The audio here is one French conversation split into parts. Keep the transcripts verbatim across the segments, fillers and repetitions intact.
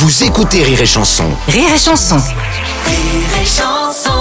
Vous écoutez Rire et Chanson. Rire et Chanson. Rire et Chanson.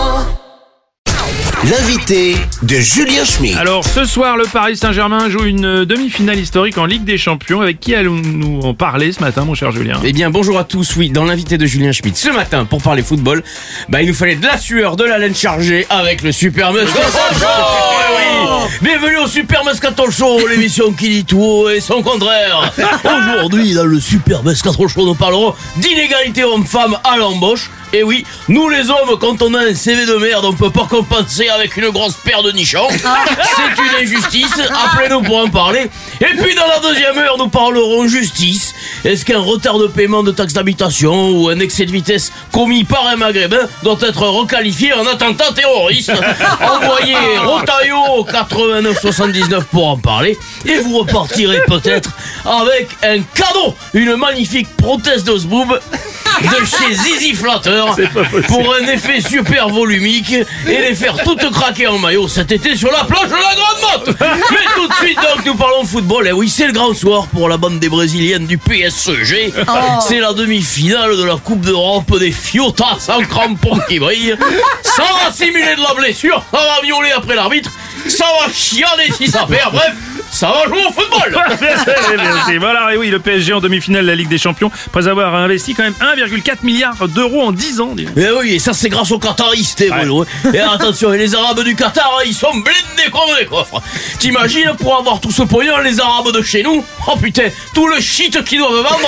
L'invité de Julien Schmitt. Alors ce soir, le Paris Saint-Germain joue une demi-finale historique en Ligue des Champions. Avec qui allons-nous en parler ce matin, mon cher Julien? Eh bien, bonjour à tous. Oui, dans l'invité de Julien Schmitt ce matin pour parler football, bah il nous fallait de la sueur, de la laine chargée avec le Super Moscato Show. Oui. Bienvenue au Super Moscato Show, l'émission qui dit tout et son contraire. Aujourd'hui, dans le Super Moscato Show, nous parlerons d'inégalité homme-femme à l'embauche. Et oui, nous les hommes, quand on a un C V de merde, on peut pas compenser avec une grosse paire de nichons. C'est une injustice, appelez-nous pour en parler. Et puis dans la deuxième heure, nous parlerons justice. Est-ce qu'un retard de paiement de taxe d'habitation ou un excès de vitesse commis par un maghrébin doit être requalifié en attentat terroriste? Envoyez Rotaillot quatre-vingt-neuf soixante-dix-neuf pour en parler. Et vous repartirez peut-être avec un cadeau, une magnifique prothèse de zboob de chez Zizi Flatteur pour un effet super volumique et les faire toutes craquer en maillot cet été sur la plage de la Grande Motte. Mais tout de suite donc nous parlons football. Et oui, c'est le grand soir pour la bande des Brésiliennes du P S G. Oh. C'est la demi-finale de la Coupe d'Europe des Fiotas sans crampons qui brillent. Ça va simuler de la blessure, ça va violer après l'arbitre, ça va chialer si ça perd, bref, ça va jouer au football. Voilà, et oui, le P S G en demi-finale de la Ligue des Champions, après avoir investi quand même un virgule quatre milliard d'euros en dix ans. Et oui, et ça c'est grâce aux Qataristes, ouais. Bruno. Et attention, et les Arabes du Qatar, ils sont blindés comme des coffres. T'imagines, pour avoir tout ce pognon, les Arabes de chez nous, oh putain, tout le shit qu'ils doivent vendre.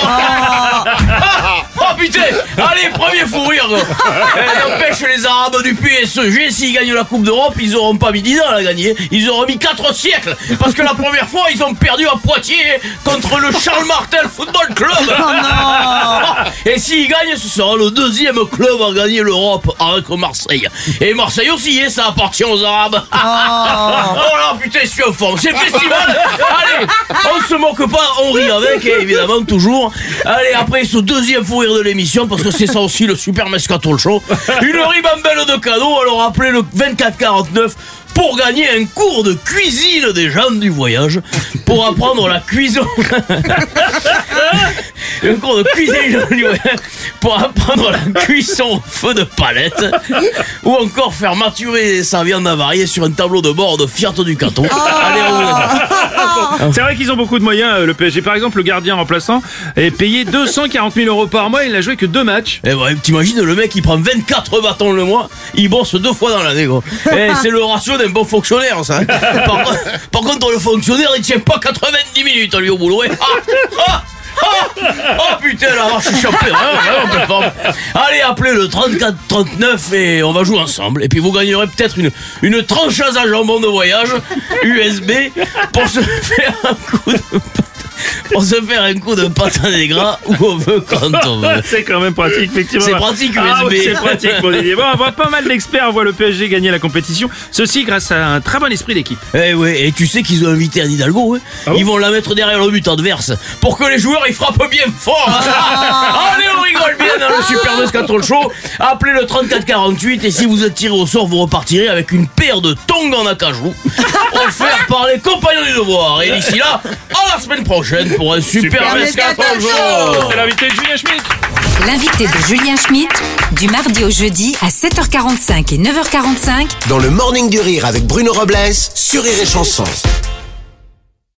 Ah. Oh putain, allez, premier fou rire. Et n'empêche, les Arabes du P S G, s'ils gagnent la Coupe d'Europe, ils auront pas mis dix ans à la gagner, ils auront mis quatre siècles. Parce que la première fois, ils ont perdu à Poitiers contre le Charles Martel Football Club. Oh non. Et s'ils gagnent, ce sera le deuxième club à gagner l'Europe avec Marseille. Et Marseille aussi, hein, ça appartient aux Arabes. Oh, oh là, putain, je suis en forme. C'est le festival. Allez, on se moque pas, on rit avec, et évidemment, toujours. Allez, après ce deuxième fou rire de l'émission, parce que c'est ça aussi le Super Moscato Show. Une ribambelle de cadeaux, alors appelez le vingt-quatre quarante-neuf pour gagner un cours de cuisine des gens du voyage, pour apprendre la cuisson. Un cours de cuisine du voyage, pour apprendre la cuisson au feu de palette, ou encore faire maturer sa viande avariée sur un tableau de bord de Fiat Ducato. Oh. Allez, on... C'est vrai qu'ils ont beaucoup de moyens, le P S G. Par exemple, le gardien remplaçant est payé deux cent quarante mille euros par mois, il n'a joué que deux matchs. Et ouais, t'imagines, le mec il prend vingt-quatre bâtons le mois, il bosse deux fois dans l'année, gros. Et c'est le ratio d'un bon fonctionnaire, ça. Par, par contre, le fonctionnaire il tient pas quatre-vingt-dix minutes lui au boulot. Ah, ah, ah, oh putain, la vache, je suis chopé, hein, allez, appelez le trente-quatre trente-neuf et on va jouer ensemble. Et puis vous gagnerez peut-être une, une trancheuse à jambon de voyage U S B pour se faire un coup de... pour se faire un coup de patin des gras où on veut quand on veut. C'est quand même pratique, effectivement. C'est pratique, U S B. Ah, oui, c'est pratique, mon Didier. Bon, on voit pas mal d'experts voient le P S G gagner la compétition. Ceci grâce à un très bon esprit d'équipe. Eh ouais, et tu sais qu'ils ont invité Anne Hidalgo, hein. Ah bon. Ils vont la mettre derrière le but adverse pour que les joueurs ils frappent bien fort. Hein. Allez, on rigole bien dans le Super Moscato Show. Appelez le trente-quatre quarante-huit et si vous êtes tiré au sort, vous repartirez avec une paire de tongs en acajou offert par les compagnons du devoir. Et d'ici là, à la semaine prochaine pour un Super, Super Moscato Show. C'est l'invité de Julien Schmitt. L'invité de Julien Schmitt, du mardi au jeudi à sept heures quarante-cinq et neuf heures quarante-cinq dans le Morning du Rire avec Bruno Robles sur Rire et Chanson.